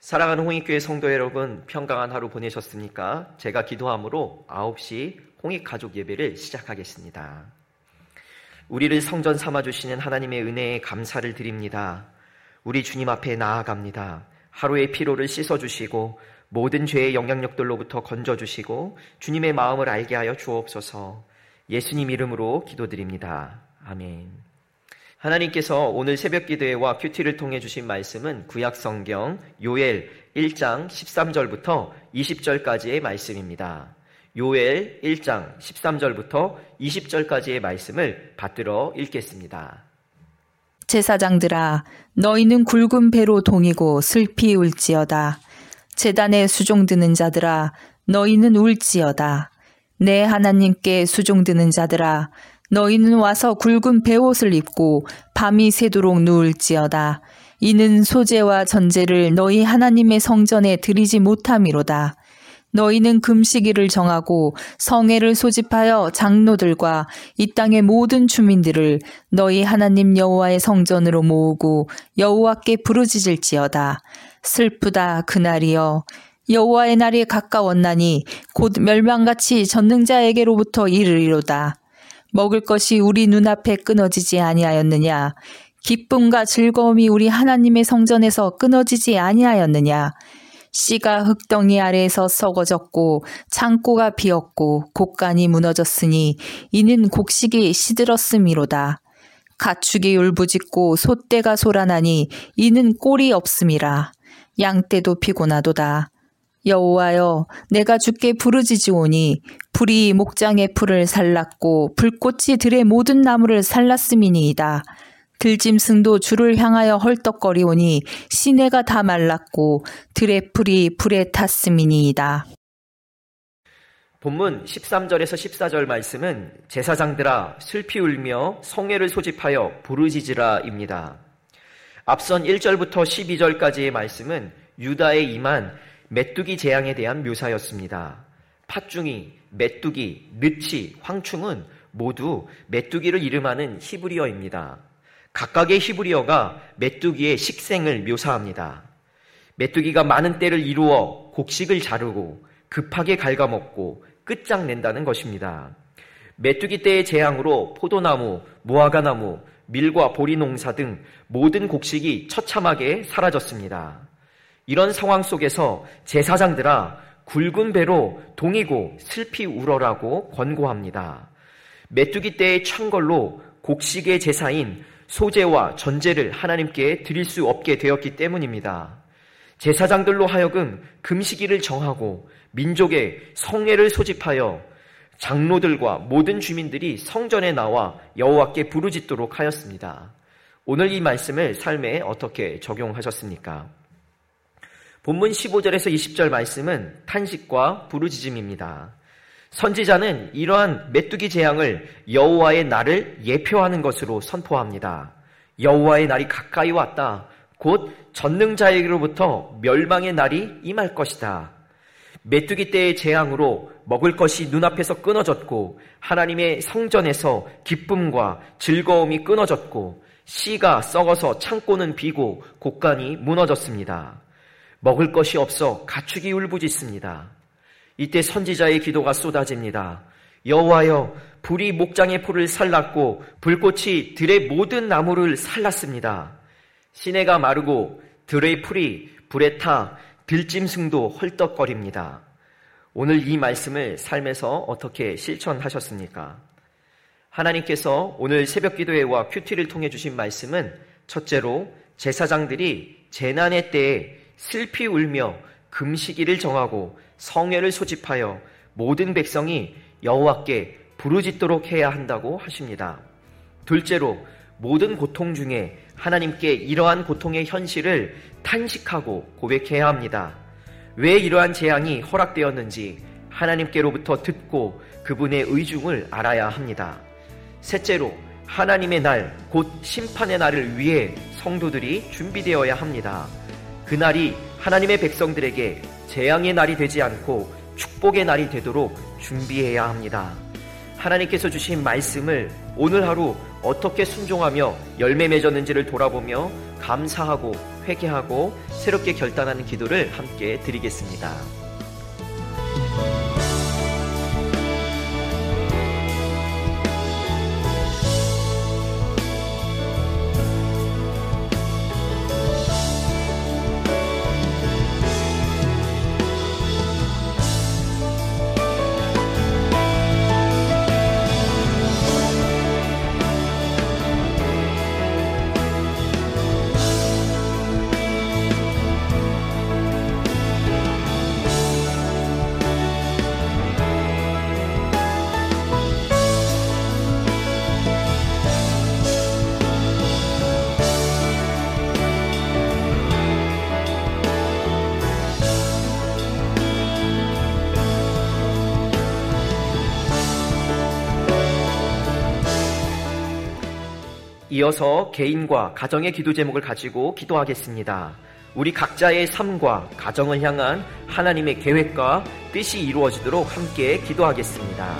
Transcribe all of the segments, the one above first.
사랑하는 홍익교회 성도 여러분, 평강한 하루 보내셨습니까? 제가 기도함으로 9시 홍익가족 예배를 시작하겠습니다. 우리를 성전 삼아주시는 하나님의 은혜에 감사를 드립니다. 우리 주님 앞에 나아갑니다. 하루의 피로를 씻어주시고 모든 죄의 영향력들로부터 건져주시고 주님의 마음을 알게 하여 주옵소서. 예수님 이름으로 기도드립니다. 아멘. 하나님께서 오늘 새벽 기도회와 큐티를 통해 주신 말씀은 구약성경 요엘 1장 13절부터 20절까지의 말씀입니다. 요엘 1장 13절부터 20절까지의 말씀을 받들어 읽겠습니다. 제사장들아, 너희는 굵은 배로 동이고 슬피 울지어다. 제단에 수종드는 자들아, 너희는 울지어다. 내 하나님께 수종드는 자들아, 너희는 와서 굵은 베옷을 입고 밤이 새도록 누울지어다. 이는 소재와 전제를 너희 하나님의 성전에 드리지 못함이로다. 너희는 금식일을 정하고 성회를 소집하여 장로들과 이 땅의 모든 주민들을 너희 하나님 여호와의 성전으로 모으고 여호와께 부르짖을지어다. 슬프다 그날이여. 여호와의 날이 가까웠나니 곧 멸망같이 전능자에게로부터 이르리로다. 먹을 것이 우리 눈앞에 끊어지지 아니하였느냐? 기쁨과 즐거움이 우리 하나님의 성전에서 끊어지지 아니하였느냐? 씨가 흙덩이 아래에서 썩어졌고 창고가 비었고 곡간이 무너졌으니 이는 곡식이 시들었음이로다. 가축이 울부짖고 소떼가 소란하니 이는 꼴이 없음이라. 양떼도 피곤하도다. 여호와여, 내가 주께 부르짖으오니 불이 목장의 풀을 살랐고 불꽃이 들의 모든 나무를 살랐음이니이다. 들짐승도 주를 향하여 헐떡거리오니 시내가 다 말랐고 들의 풀이 불에 탔음이니이다. 본문 13절에서 14절 말씀은 제사장들아 슬피 울며 성회를 소집하여 부르짖으라입니다. 앞선 1절부터 12절까지의 말씀은 유다에 임한 메뚜기 재앙에 대한 묘사였습니다. 팥중이, 메뚜기, 느치, 황충은 모두 메뚜기를 이름하는 히브리어입니다. 각각의 히브리어가 메뚜기의 식생을 묘사합니다. 메뚜기가 많은 떼를 이루어 곡식을 자르고 급하게 갉아먹고 끝장낸다는 것입니다. 메뚜기 떼의 재앙으로 포도나무, 무화과나무, 밀과 보리 농사 등 모든 곡식이 처참하게 사라졌습니다. 이런 상황 속에서 제사장들아 굵은 배로 동이고 슬피 울어라고 권고합니다. 메뚜기 떼의 천걸로 곡식의 제사인 소제와 전제를 하나님께 드릴 수 없게 되었기 때문입니다. 제사장들로 하여금 금식일을 정하고 민족의 성회를 소집하여 장로들과 모든 주민들이 성전에 나와 여호와께 부르짖도록 하였습니다. 오늘 이 말씀을 삶에 어떻게 적용하셨습니까? 본문 15절에서 20절 말씀은 탄식과 부르짖음입니다. 선지자는 이러한 메뚜기 재앙을 여호와의 날을 예표하는 것으로 선포합니다. 여호와의 날이 가까이 왔다. 곧 전능자에게로부터 멸망의 날이 임할 것이다. 메뚜기 떼의 재앙으로 먹을 것이 눈앞에서 끊어졌고 하나님의 성전에서 기쁨과 즐거움이 끊어졌고 씨가 썩어서 창고는 비고 곡간이 무너졌습니다. 먹을 것이 없어 가축이 울부짖습니다. 이때 선지자의 기도가 쏟아집니다. 여호와여, 불이 목장의 풀을 살랐고 불꽃이 들의 모든 나무를 살랐습니다. 시내가 마르고 들의 풀이 불에 타 들짐승도 헐떡거립니다. 오늘 이 말씀을 삶에서 어떻게 실천하셨습니까? 하나님께서 오늘 새벽 기도회와 큐티를 통해 주신 말씀은 첫째로 제사장들이 재난의 때에 슬피 울며 금식일을 정하고 성회를 소집하여 모든 백성이 여호와께 부르짖도록 해야 한다고 하십니다. 둘째로 모든 고통 중에 하나님께 이러한 고통의 현실을 탄식하고 고백해야 합니다. 왜 이러한 재앙이 허락되었는지 하나님께로부터 듣고 그분의 의중을 알아야 합니다. 셋째로 하나님의 날, 곧 심판의 날을 위해 성도들이 준비되어야 합니다. 그날이 하나님의 백성들에게 재앙의 날이 되지 않고 축복의 날이 되도록 준비해야 합니다. 하나님께서 주신 말씀을 오늘 하루 어떻게 순종하며 열매 맺었는지를 돌아보며 감사하고 회개하고 새롭게 결단하는 기도를 함께 드리겠습니다. 이어서 개인과 가정의 기도 제목을 가지고 기도하겠습니다. 우리 각자의 삶과 가정을 향한 하나님의 계획과 뜻이 이루어지도록 함께 기도하겠습니다.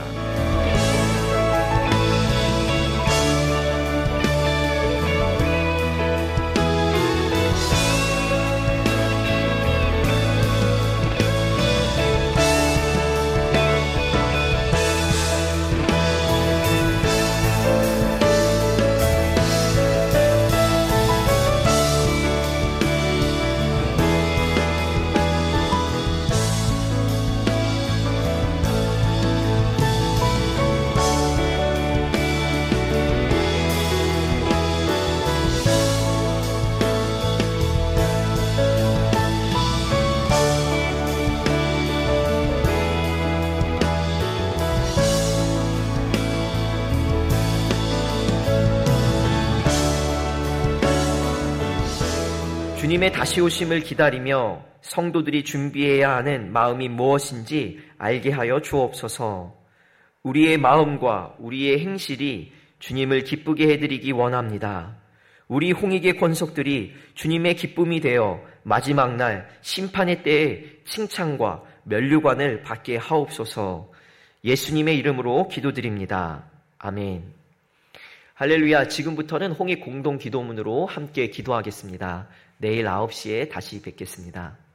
주님의 다시 오심을 기다리며 성도들이 준비해야 하는 마음이 무엇인지 알게 하여 주옵소서. 우리의 마음과 우리의 행실이 주님을 기쁘게 해드리기 원합니다. 우리 홍익의 권속들이 주님의 기쁨이 되어 마지막 날 심판의 때에 칭찬과 면류관을 받게 하옵소서. 예수님의 이름으로 기도드립니다. 아멘. 할렐루야. 지금부터는 홍익 공동 기도문으로 함께 기도하겠습니다. 내일 9시에 다시 뵙겠습니다.